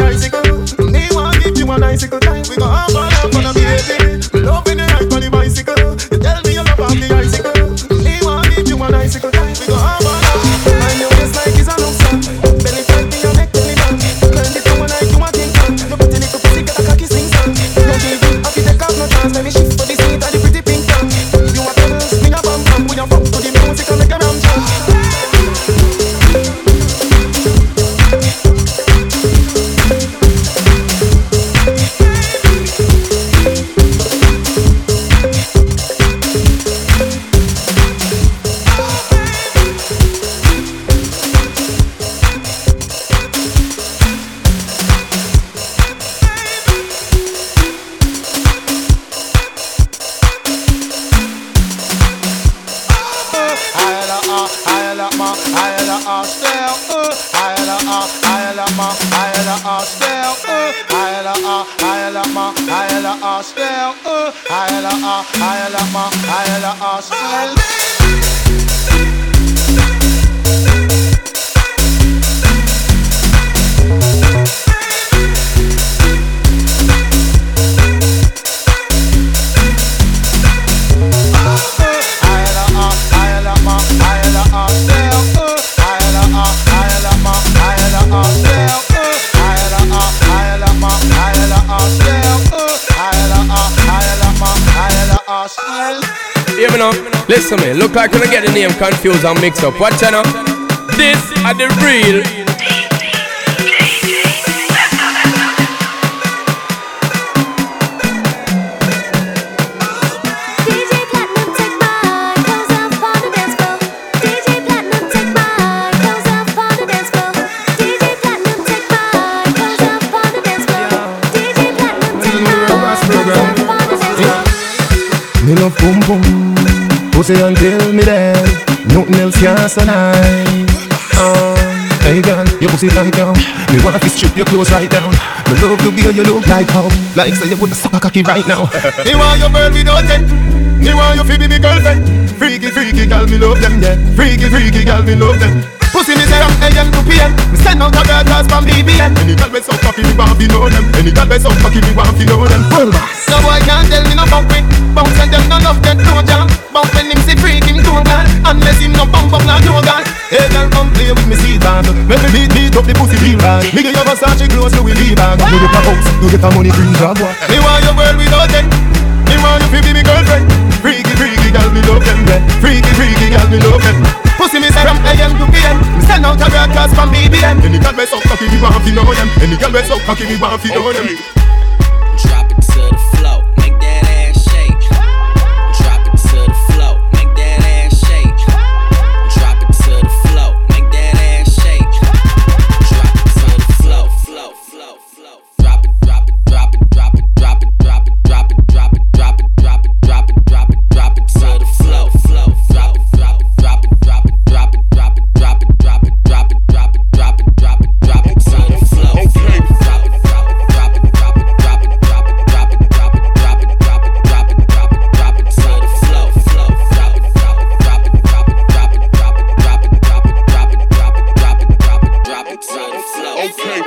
icicle. Me want give you an icicle time. We go have fun, baby. Loving the ride on the bicycle. You tell me you love me. Arsenal. Ayala Arsenal. Hear me now, listen me. Look like when I get the name confused and mixed up. Watch out now. This are the real. Me love boom boom, pussy until me dead. Nothing else can survive. Hey girl, your pussy right down. Me wanna strip your clothes right down. Me love the way you look like how, like say you would suck a cocky right now. Me want your girl without it. Me want you to be my girlfriend. Freaky, freaky girl, me love them, yeah. Freaky, freaky girl, me love them. Pussy me say from AM to PM. Me send out a girl class from BBN. Any girl with some cocky, me want to know them. Any girl with some cocky, me want to know them. So boy can't tell me no bump it. Bounce and them no love get no jam. Bounce when him see freak him too bad. Unless him no bump up like no gun. Hey girl come play with me seat band. Make me beat up the pussy real bad. Me get your Versace clothes to we leave bag. You get a house, you get a money green job. Me want your girl without it. Me want you to be my girlfriend. Freaky, freaky girl, me love them, yeah. Freaky, freaky girl, me love them. Pussy me say from AM to PM. Me send out a broadcast from BBM. Any girl with some cocky, me want to know them. Any girl with some cocky, me want to know them. Drop it to the floor, make that ass shake. Drop it to the floor, make that ass shake. Drop it to the floor, make that ass shake. Drop it to the floor, flow. Drop it, drop it, drop it, drop it, drop it, drop it, drop it, drop it, drop it, drop it, drop it, drop it, drop it to the floor, drop it, drop it, drop it, drop it, drop it, drop it, drop it, drop it, drop it, drop it, drop it, drop it, drop it to the floor. Drop it, drop it, drop it, drop it, drop it, drop it, drop it, drop it, drop it, drop it, drop it, drop it, drop it to the floor. Drop it, drop it, drop it, drop it, drop it, drop it, drop it, drop it, drop it, drop it, drop it, drop it, drop it to the floor.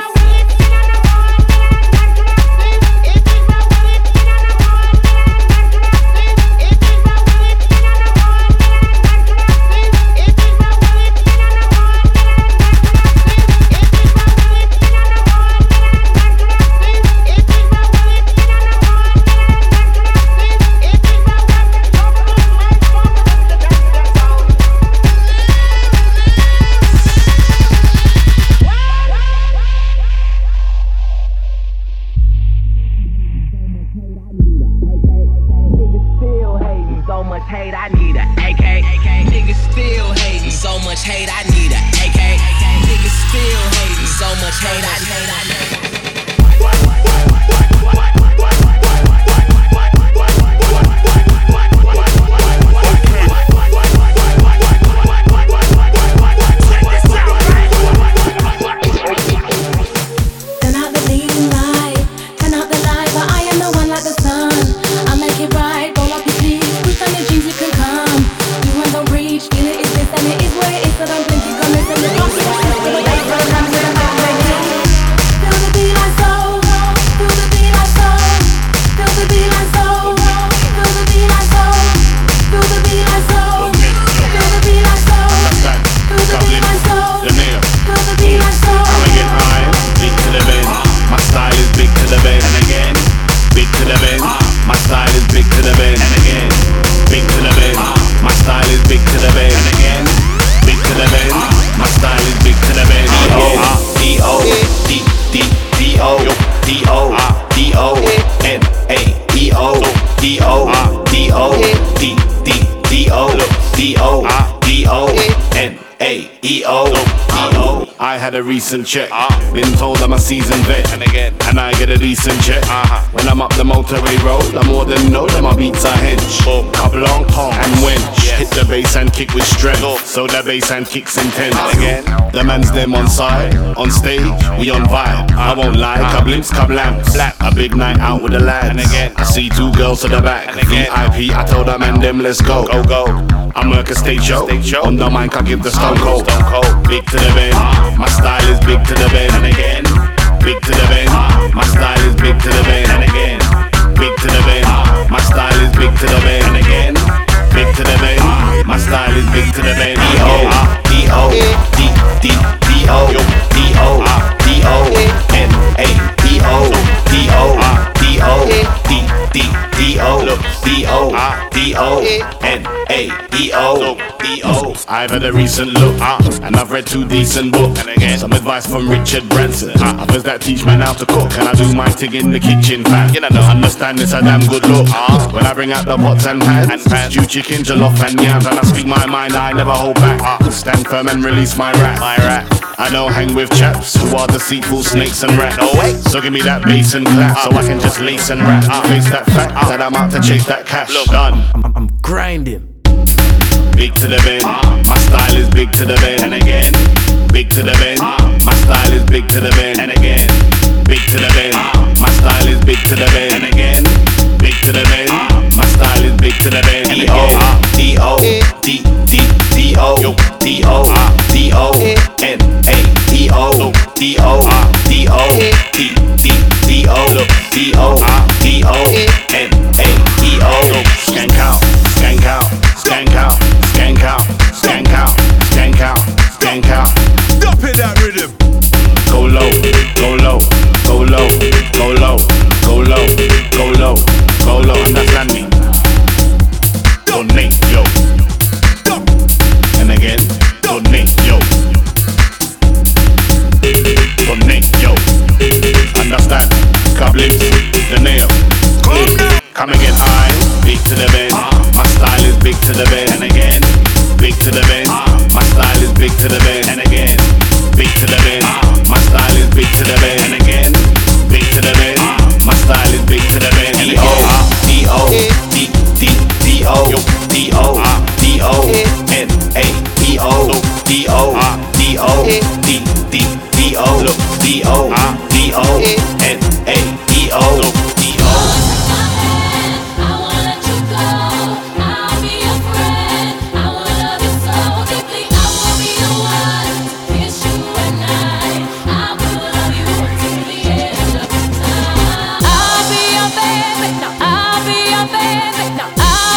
I had a recent check. Been told I'm a seasoned vet, and I get a decent check. When I'm up the motorway road, I more than know that my beats are hench. Up long and wench. Hit the bass and kick with strength, so the bass and kicks intense. Again, the man's them on side, on stage, we on vibe. I won't lie, kablimps, kablamps. A big night out with the lads. And again, I see two girls to the back. And again, VIP, I told them and them, let's go. Go, go. I work a stage show. On the mic, I give the stone cold. Big to the bend, my style is big to the bend. And again, big to the bend, my style is big to the bend. And again, big to the bend, my style is big to the bend. And again, big to the bend, my style is big to the bend. D-O, D-O, D-D-D-O, D-O, D-O, N-A, D-O, D-O, D-O, D-D-D-O, D-O, D-O, N-A-E-O, D-O. I've had a recent look, and I've read 2 decent books. And again, some advice from Richard Branson. Others that teach man how to cook, and I do my thing in the kitchen, fam. You know, understand it's a damn good look. When I bring out the pots and pans, stew chicken, jollof and yams, and I speak my mind, I never hold back. Stand firm and release my rap. I don't hang with chaps who are deceitful snakes and rats. No way. So give me that bass and clap, so I can just lace and rap. Face that fact that I'm out to chase that cash. Look, done. I'm grinding. Big to the bend, my style is big to the bend. And again, big to the bend, my style is big to the bend. And again, big to the bend, my style is big to the bend. And again, big to the bend, my style is big to the bend. D-O, D-O, D-D-D-O, D-O, D-O, N-A-E-O, D-O, D-O, D-D-D-O, D-O, D-O, N-A-E-O. Skank out, skank out, skank out, skank out, skank out, skank out, skank out. Stop it, that rhythm. Go low, go low, go low, go low, go low, go low, go low. Understand me? Donate, yo. And again, donate, yo. Donate, yo. Understand? Kablimps, the nail. Come again, I big to the bend. My style is big to the bend. And again, big to the bend. My style is big to the bend. And again, big to the bend. My style is big to the bend. And again, big to the bend. My style is big to the bend. D-O, D-O, D-D-D-O, D-O, D-O, N-A-E-O, D-O, D-O, D-D-D-O, D-O, D-O, N-A-E-O, D-O. I'll be your baby,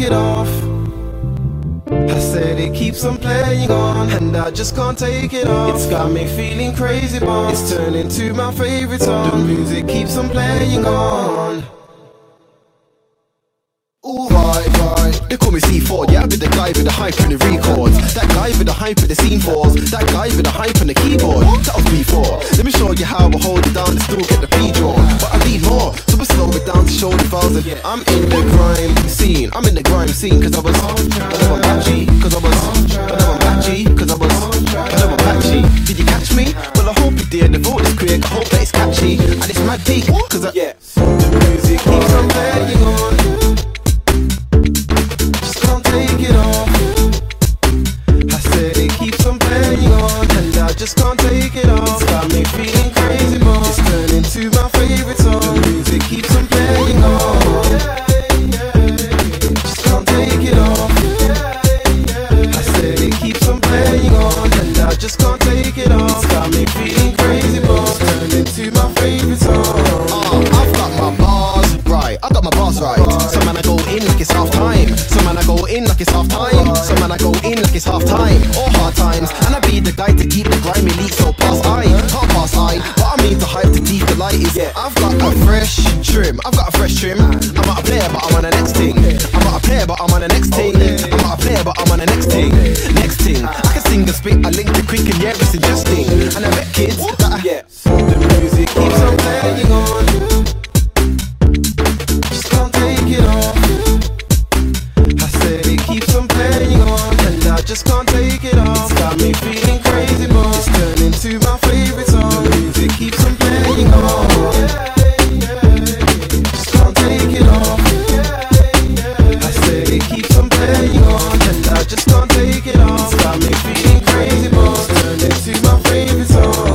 it off. I said it keeps on playing on, and I just can't take it off. It's got me feeling crazy, but it's turning to my favorite song. The music keeps on playing on. Ooh, right. They call me C4, yeah, I be the guy with the hype and the records. That guy with the hype with the scene fours. That guy with the hype and the keyboard. That was before. Let me show you how I hold it down and still get the pre-draw. But I need more, so we slow it down to show the files. I'm in the grime scene. I'm in the grime scene, cause I was patchy, cause I was patchy, cause I was patchy. Did you catch me? Well, I hope you did. The vote is quick, I hope that it's catchy. And it's mad deep, cause the music keeps on playing on. Take it off. I said it keeps on playing on, and I just can't take it off. It's got me feeling crazy, but it's turning to my favorite song. The music keeps on playing on. Just can't take it off. I said it keeps on playing on, and I just can't take it off. It's got me feeling crazy, but it's turning to my favorite song. I've got my bars right. I got my bars right. So man, I go in like it's half time. So man, I go in like it's half time. So man, I go in like it's half time or hard times. And I be the guy to keep the grimy leak so past I can't pass I. What I mean to hype to keep the light is I've got a fresh trim. I'm not a player, but I'm on the next thing. I'm not a player, but I'm on the next thing. I'm not a player, but I'm on the next thing. Next thing, I can sing and spit. I link the quick and yeah, it's interesting. And I bet kids that the music keeps on playing on. Just can't take it off. I said it keeps on playing on, and I just can't take it off. It's got me feeling crazy, but it's turning to my favorite song. The music keeps on playing on. Just can't take it off. I said it keeps on playing on, and I just can't take it off. It's got me feeling crazy, but it's turning to my favorite song.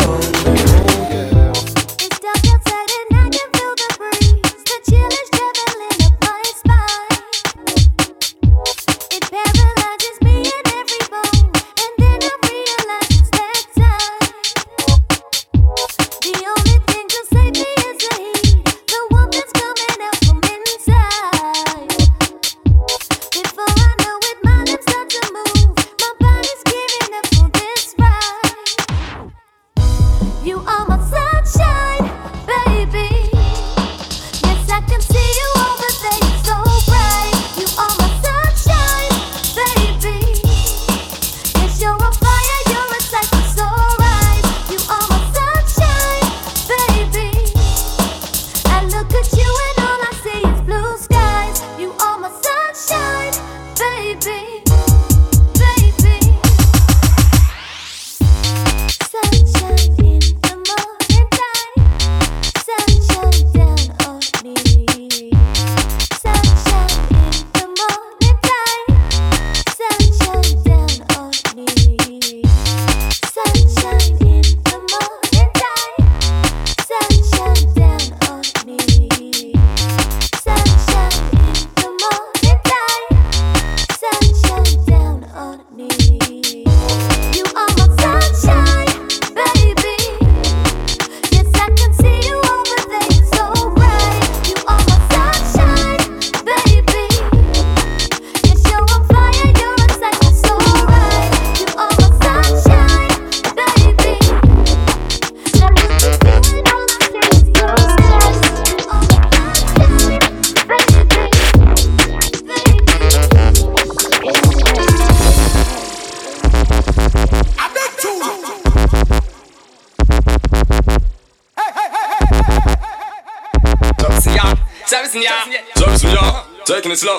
Taking it slow.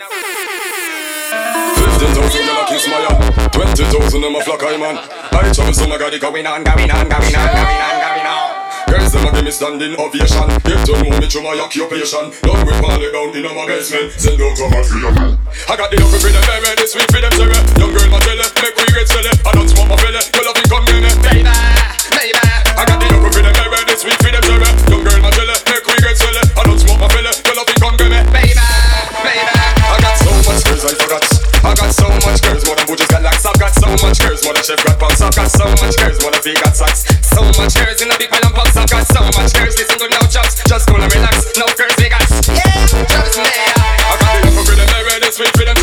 15,000 in a kiss my hand. 20,000 in my flock I man. I travel so I got it going on. Girls them a give me standing ovation. Get to know me through my occupation. Love with Marley down in my basement. Send out to my field. I got the upper for them, baby. This sweet for them, cherry. Young girl my jelly, make we get silly. I don't smoke my belly. You love it, come near me, baby. I got the upper for them, baby. This sweet for them, cherry. Young girl my jelly, make we get silly. I don't smoke my belly. You love it, come near me, baby. I got so much girls I forgot. I got so much girls, more than Butch's got locks. I've got so much girls, more than Chef got pops. I've got so much girls, more than V got socks. So much girls in the big pile of pops. I've got so much girls, listen to no chops. Just cool and relax, no girls they got. Yeah, trust me. I got the upper for them, baby, this sweet for them.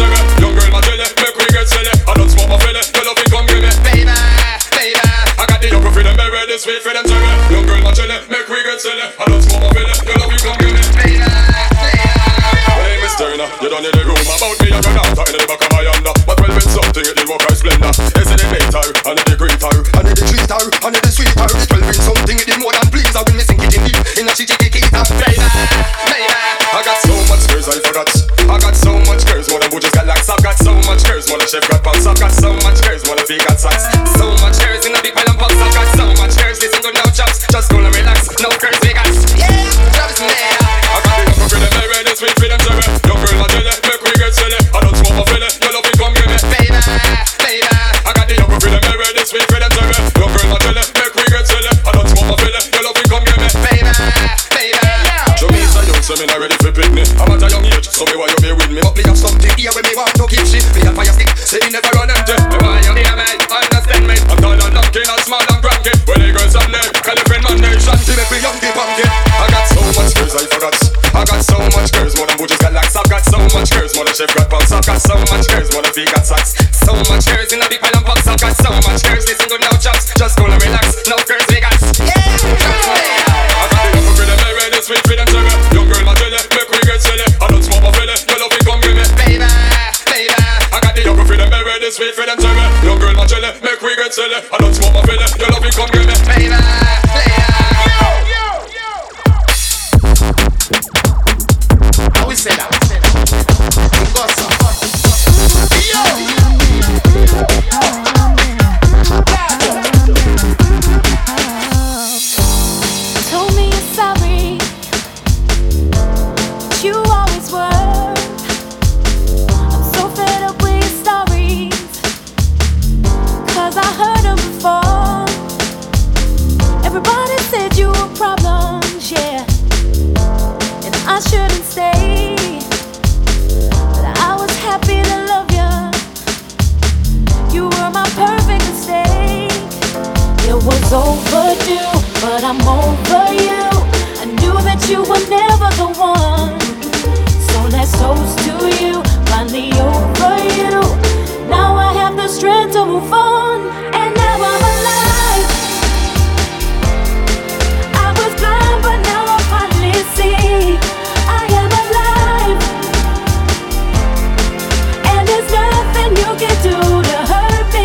silly. I don't smoke my belly. You love you come give me. My name is Turner. You don't need the room about me and your daughter in the back of my under. But well with something it did work out splendor. It's in the later, and in the greater, and in the treater, and in the sweeter. It's well with something it did more than please. I will me sink it in deep in a chichi-kiki-kita. I got so much girls I forgot. I got so much girls more than butchers got locks. I've got so much girls more than chef got pots. I've got so much girls more than fee got socks. So much girls in a big pile of pots. I've got so much girls listen to no chops. Just gonna relax, no girls Vegas. Yeah, drops in there. I got the upper for them, they ready, sweet for them, cherry. Young girl my jelly, make we get silly. I don't smoke my filly, you love it, come give me. Baby, baby. I got the upper for them, they ready, sweet for them, cherry. Young girl my jelly, make we get silly. I don't smoke my filly, you love it, come give me. Baby, baby. Show me some young, so me not ready for picnic. I'm at a young age, so me why you be with me. But me have something here when me want to keep shit. Me a fire stick, say me never run empty. Me want you hear me, understand me. I'm tall and lucky, not small and cranky. When they girls on there, call your friend Monday. Shanty make me young the punky. I got so much girls I forgot. I got so much girls more than butchers got locks. I've got so much girls more than chef got pots. I've got so much girls more than fee got socks. So much girls in a big pile of pots. I've got so much girls listen to no chops. Just gonna relax, no girls Vegas. Yeah, I got the upper for them, they ready, sweet for them, cherry. Young girl my jelly, make we get silly. I don't smoke my filly, you love it, come give me. Baby, baby. I got the upper for them, they ready, sweet for them, cherry. Young girl my jelly, make we get silly. I don't smoke my filly, you love it, come give me. Baby, baby. How we say that? Told me you're sorry, but you always were. I'm so fed up with your stories, 'cause I heard them before. Everybody said you were problems, yeah, and I shouldn't stay, but I was happy to love you. You were my perfect mistake. It was overdue, but I'm over you. I knew that you were never the one, so let's toast to you. Finally over you. Now I have the strength to move on, and now I'm alive. I was blind, but now I finally see I am alive, and there's nothing you can do to hurt me.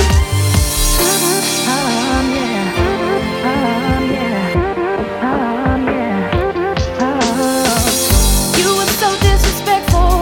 You were so disrespectful,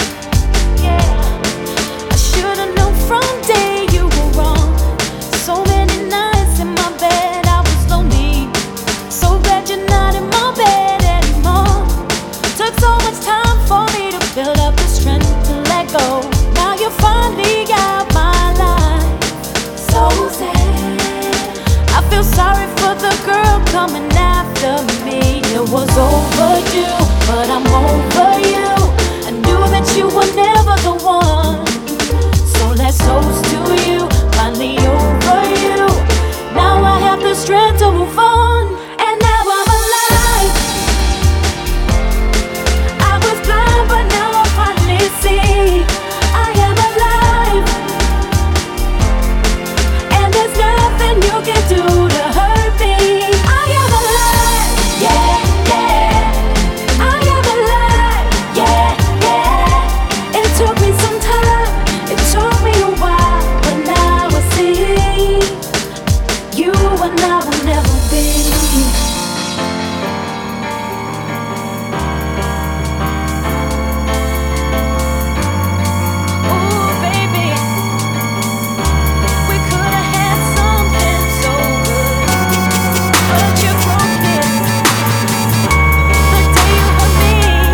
yeah. I should've known from day you were wrong. So many nights in my bed I was lonely. So glad you're not in my bed anymore. Took so much time for me to build up the strength to let go. Now you're finally out my life. So sad. I feel sorry for the girl coming after me. It was overdue, but I'm over you. I knew that you were never the one, so let's toast to you. Finally over you. Now I have the strength to move on, and now I'm alive. I was blind, but now I finally see I am alive, and there's nothing you can do to hurt me. I am alive, yeah, yeah. I am alive, yeah, yeah. It took me some time, it took me a while, but now I see you and I will never be. Ooh, baby, we could have had something so good, but you broke it the day you hurt me.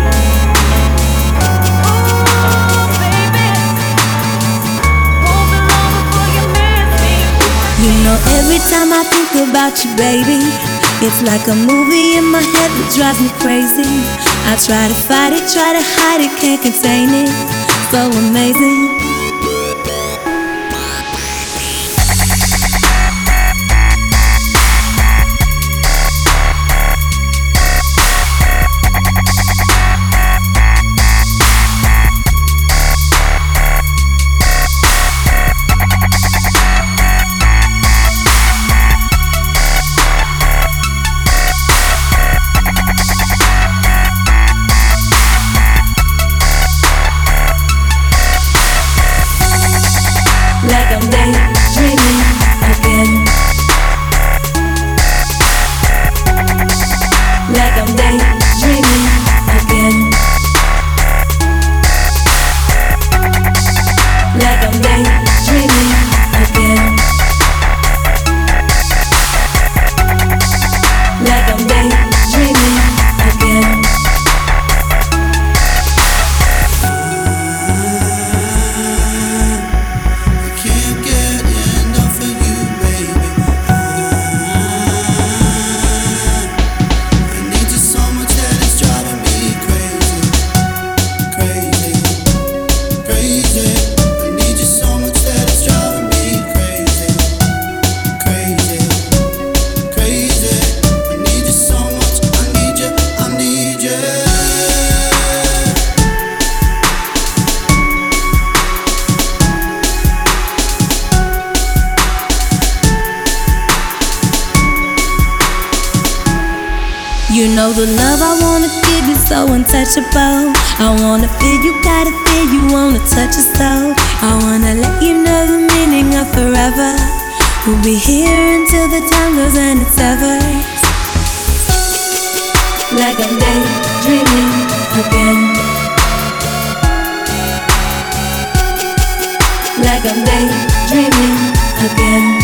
Ooh, baby, won't be long before you miss me. You know, every time I think about you, baby, it's like a movie in my head that drives me crazy. I try to fight it, try to hide it, can't contain it. So amazing. You know the love I wanna give you so untouchable. I wanna feel you, gotta feel you, wanna touch your soul. I wanna let you know the meaning of forever. We'll be here until the time goes and it's over. Like I'm daydreaming again. Like I'm daydreaming again.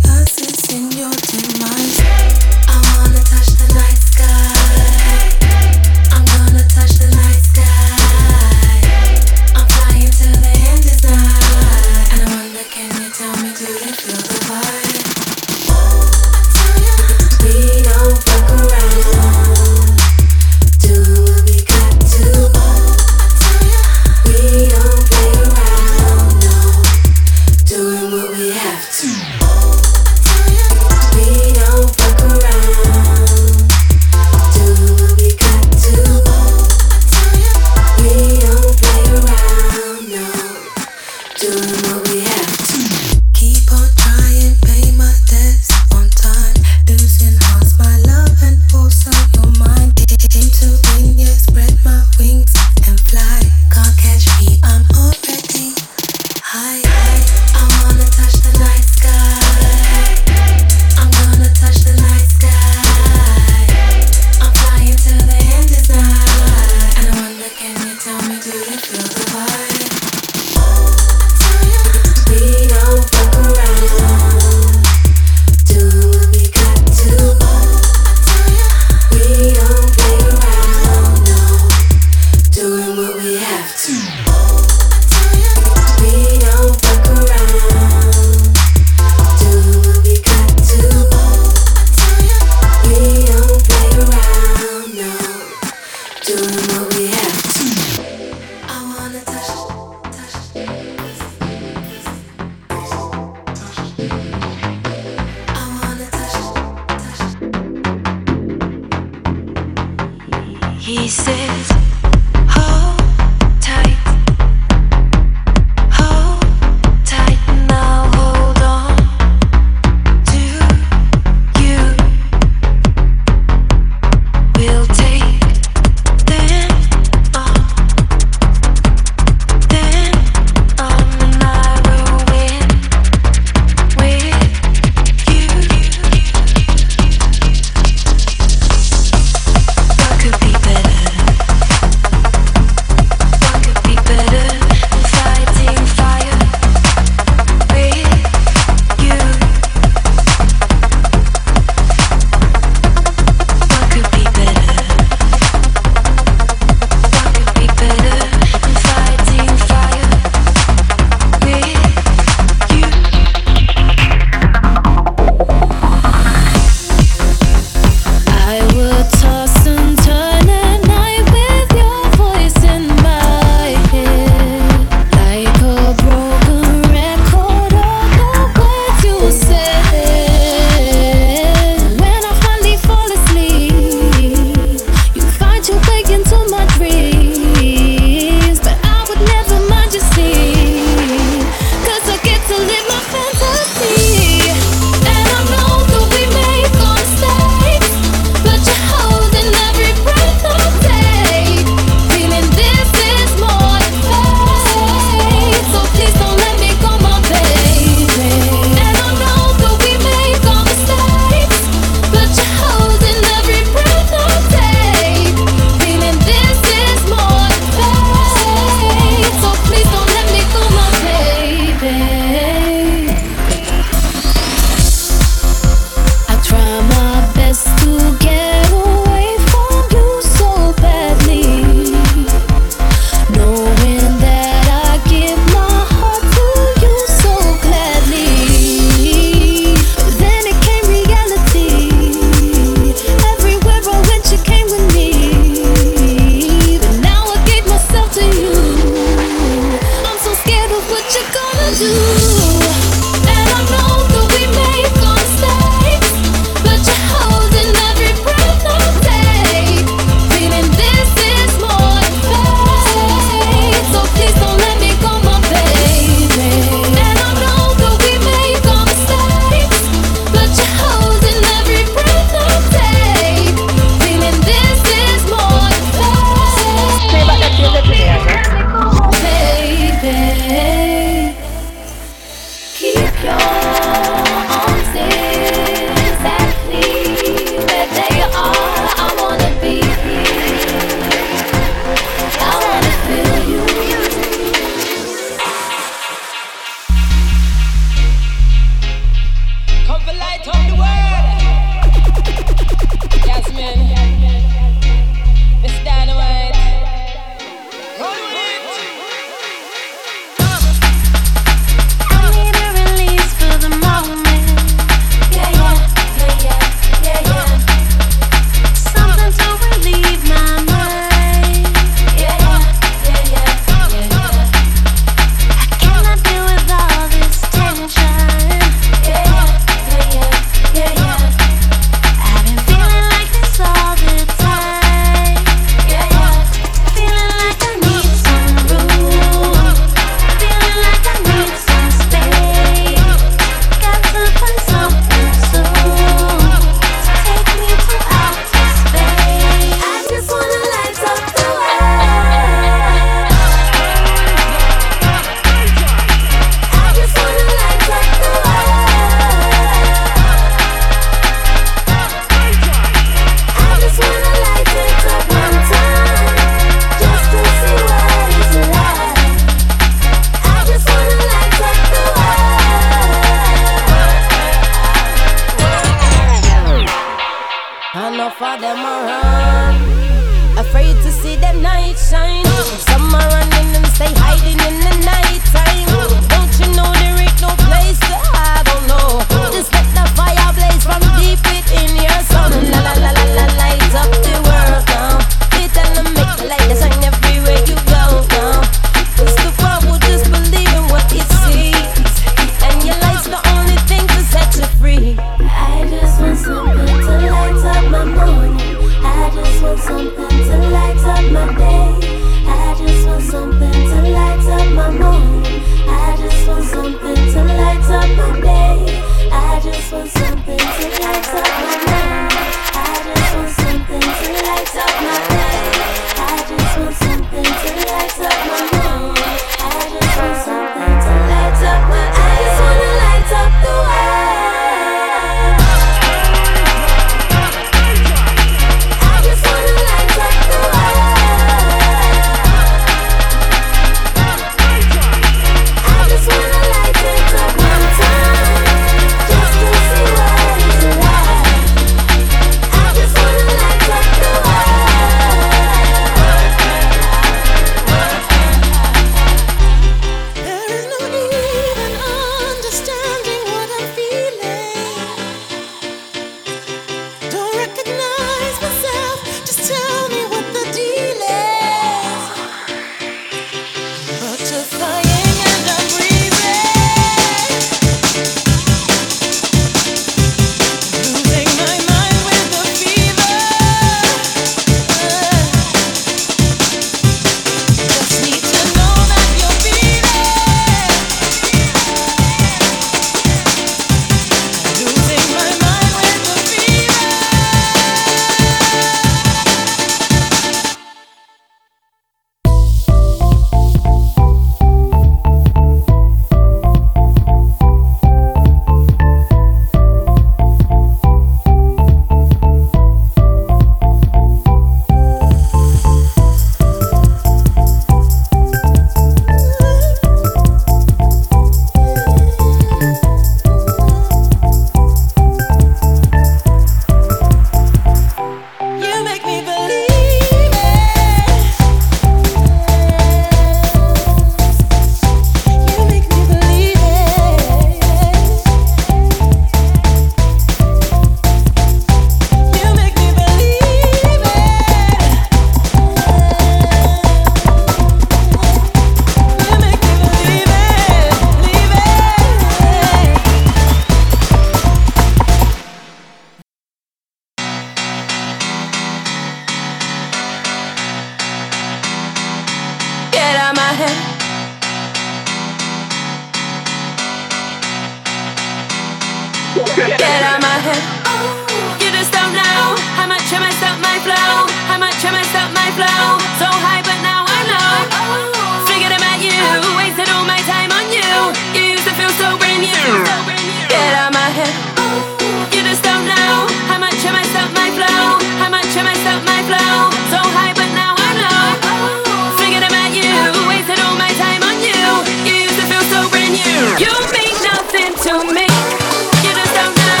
Get out my head. You just don't know how much I messed up my flow. How much I messed up my flow. So high but now I'm low. Forget about you, wasted all my time on you. You used to feel so brand new. Get out my head. You just don't know how much I messed up my flow. How much I messed up my flow. So high but now I'm low. Forget about you, wasted all my time on you. You used to feel so brand new. You mean nothing to me. You just don't know.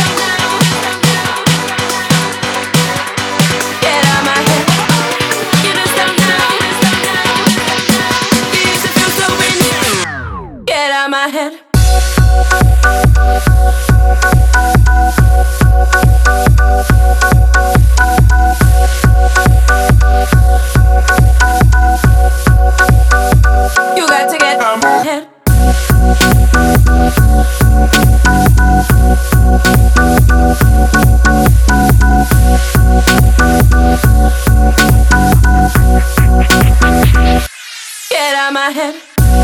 Get out my head. You just don't know. You used to feel so brand new. Get out my head. You got to get out my head. Get out my head.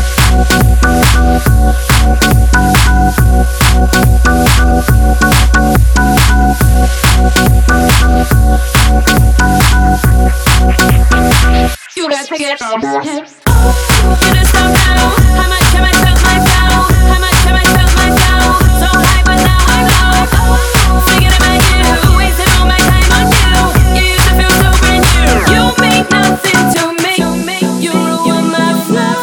You got to get out my head. You just don't know how much I messed up my flow. How much I messed up my flow. So high but now I'm low. Forget about you, wasted all my time on you. You used to feel so brand new. You mean nothing to me. You ruin my flow.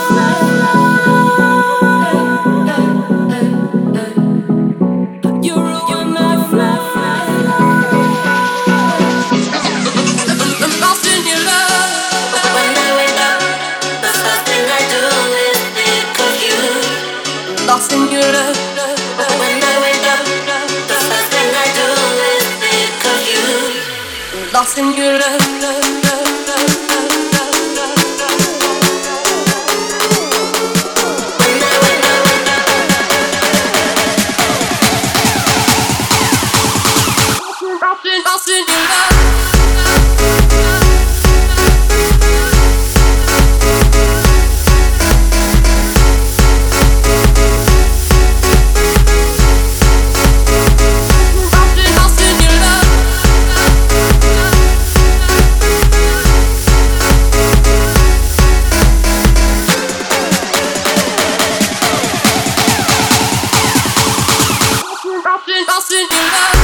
You ruin my flow. I'm lost in your love. When I wake up, the first thing I do is think of you. Lost in your love. When I wake up, the first thing I do is think of you. Lost in your love. Lost in your love. Lost in your love.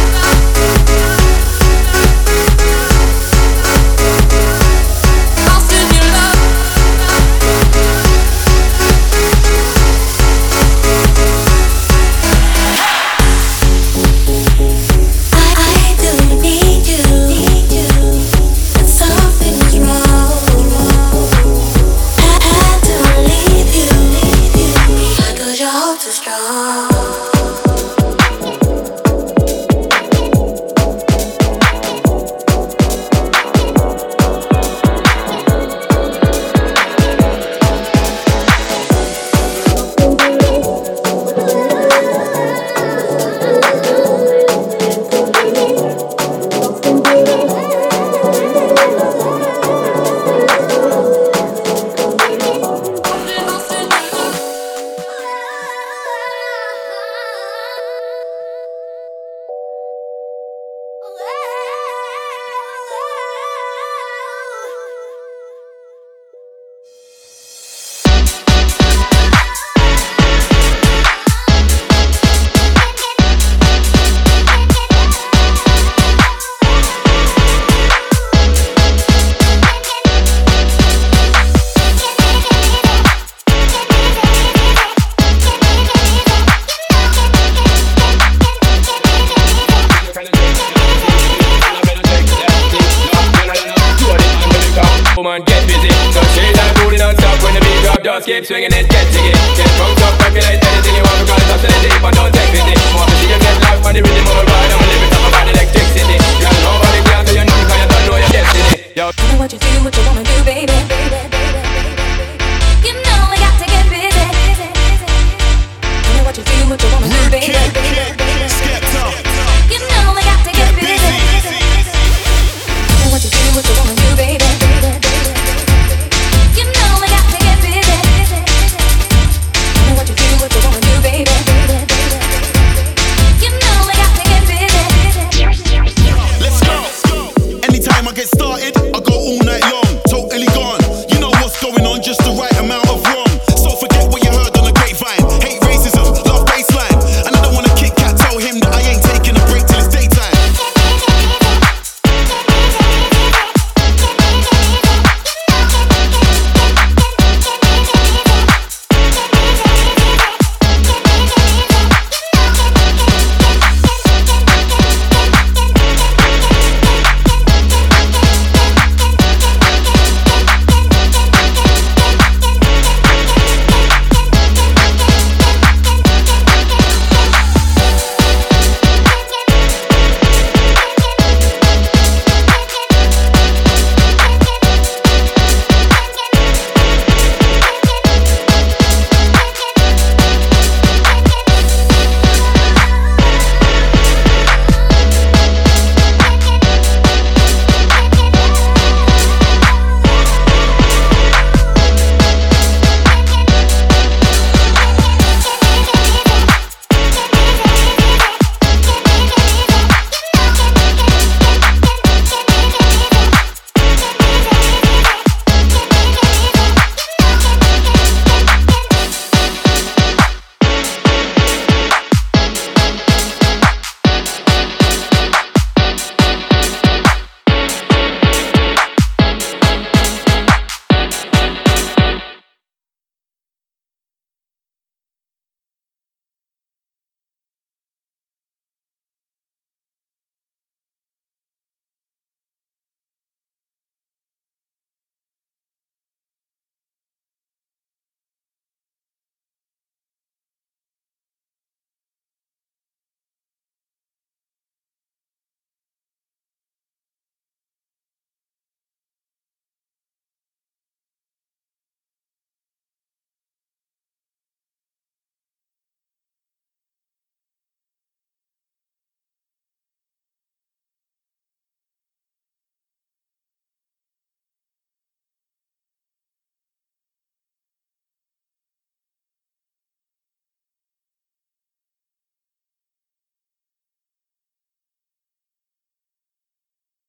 Woman, get busy. So shades and booty non-stop. When the beat drop, just keep swinging it, get jiggy. Get drunk up, calculate anything you want. Because it's up to the deep and don't take pity. Want to see you get life on the rhythm of a ride. I'ma live it up about electricity. Girl, nobody can do you nothing 'cause you don't know your destiny. Yo. You know what you do, what you wanna do, baby.